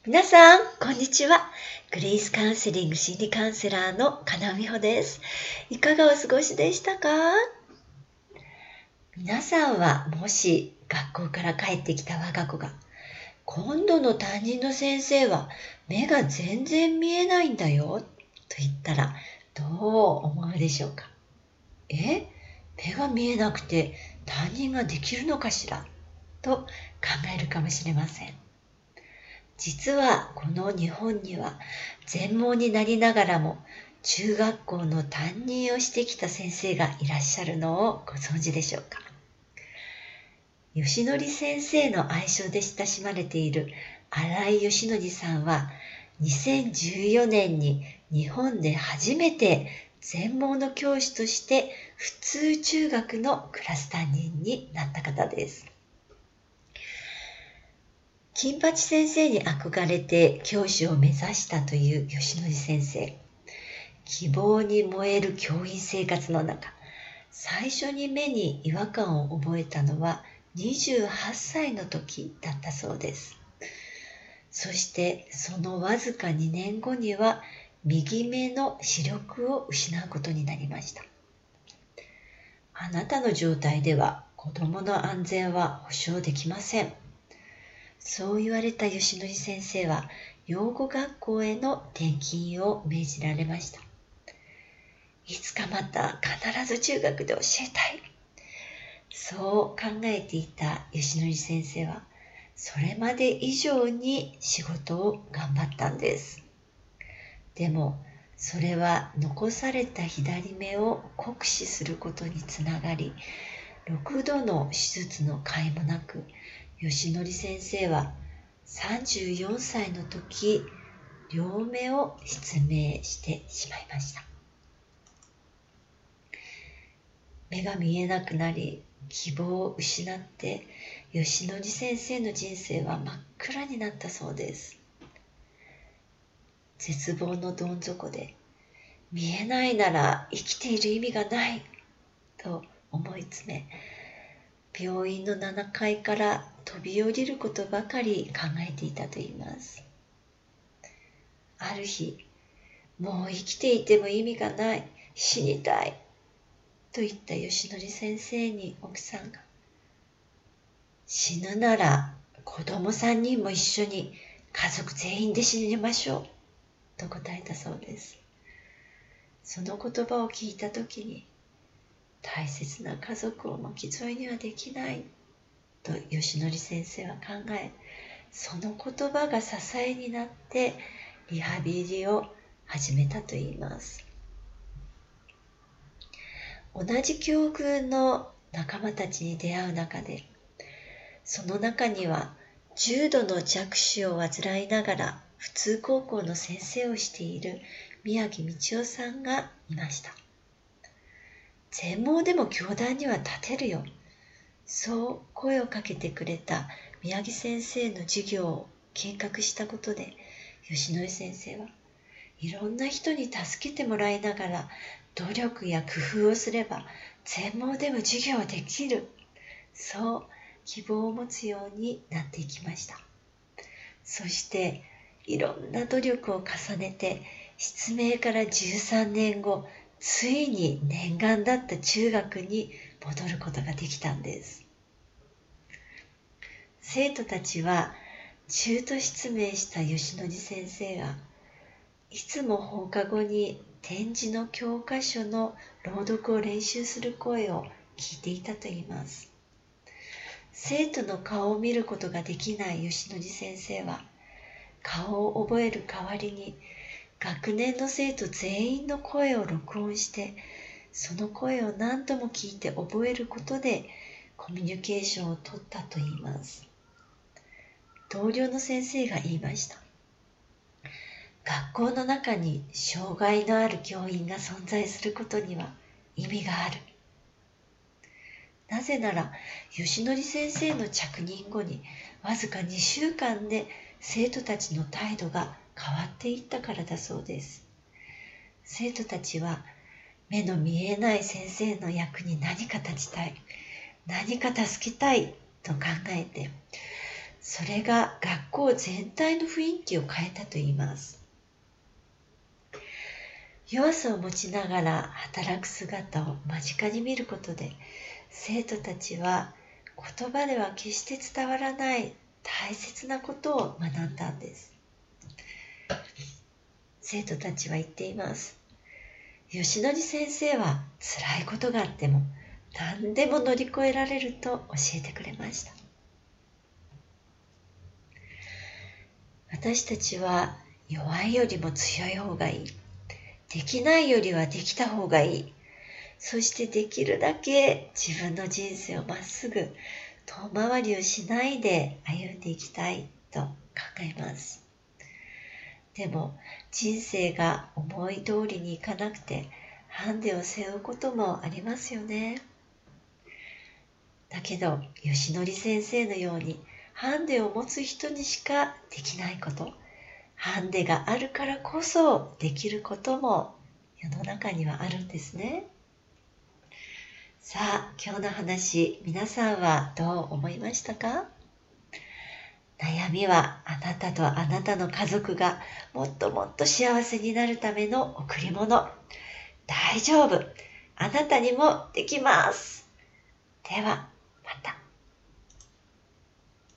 皆さん、こんにちは。グレイスカウンセリング心理カウンセラーの金尾美穂です。いかがお過ごしでしたか？皆さんはもし学校から帰ってきた我が子が、今度の担任の先生は目が全然見えないんだよと言ったらどう思うでしょうか？目が見えなくて担任ができるのかしらと考えるかもしれません。実はこの日本には全盲になりながらも中学校の担任をしてきた先生がいらっしゃるのをご存知でしょうか？吉典先生の愛称で親しまれている新井義則さんは2014年に日本で初めて全盲の教師として普通中学のクラス担任になった方です。金八先生に憧れて教師を目指したという吉典先生。希望に燃える教員生活の中、最初に目に違和感を覚えたのは28歳の時だったそうです。そしてそのわずか2年後には右目の視力を失うことになりました。あなたの状態では子供の安全は保証できません。そう言われた吉典先生は養護学校への転勤を命じられました。いつかまた必ず中学で教えたい。そう考えていた吉典先生はそれまで以上に仕事を頑張ったんです。でもそれは残された左目を酷使することにつながり、6度の手術の甲斐もなく、吉典先生は34歳の時、両目を失明してしまいました。目が見えなくなり、希望を失って、吉典先生の人生は真っ暗になったそうです。絶望のどん底で、見えないなら生きている意味がないと思い詰め、病院の7階から飛び降りることばかり考えていたといいます。ある日、もう生きていても意味がない、死にたいと言った吉典先生に奥さんが、死ぬなら子供3人も一緒に家族全員で死にましょうと答えたそうです。その言葉を聞いたときに、大切な家族を巻き添えにはできないと吉典先生は考え、その言葉が支えになってリハビリを始めたといいます。同じ境遇の仲間たちに出会う中で、その中には重度の弱視を患いながら普通高校の先生をしている宮城道夫さんがいました。全盲でも教壇には立てるよ。そう声をかけてくれた宮城先生の授業を計画したことで、吉典先生はいろんな人に助けてもらいながら努力や工夫をすれば全盲でも授業できる。そう希望を持つようになっていきました。そしていろんな努力を重ねて失明から13年後、ついに念願だった中学に戻ることができたんです。生徒たちは中途失明した吉典先生がいつも放課後に点字の教科書の朗読を練習する声を聞いていたといいます。生徒の顔を見ることができない吉典先生は顔を覚える代わりに学年の生徒全員の声を録音して、その声を何度も聞いて覚えることでコミュニケーションを取ったといいます。同僚の先生が言いました。学校の中に障害のある教員が存在することには意味がある。なぜなら、吉典先生の着任後にわずか2週間で生徒たちの態度が変わっていったからだそうです。生徒たちは目の見えない先生の役に何か立ちたい、何か助けたいと考えて、 それが学校全体の雰囲気を変えたといいます。弱さを持ちながら働く姿を間近に見ることで、生徒たちは言葉では決して伝わらない大切なことを学んだんです。生徒たちは言っています。吉典先生は辛いことがあっても何でも乗り越えられると教えてくれました。私たちは弱いよりも強い方がいい。できないよりはできた方がいい。そしてできるだけ自分の人生をまっすぐ遠回りをしないで歩んでいきたいと考えます。でも人生が思い通りにいかなくてハンデを背負うこともありますよね。だけど吉典先生のようにハンデを持つ人にしかできないこと、ハンデがあるからこそできることも世の中にはあるんですね。さあ、今日の話、皆さんはどう思いましたか？悩みはあなたとあなたの家族がもっともっと幸せになるための贈り物。大丈夫。あなたにもできます。では、また。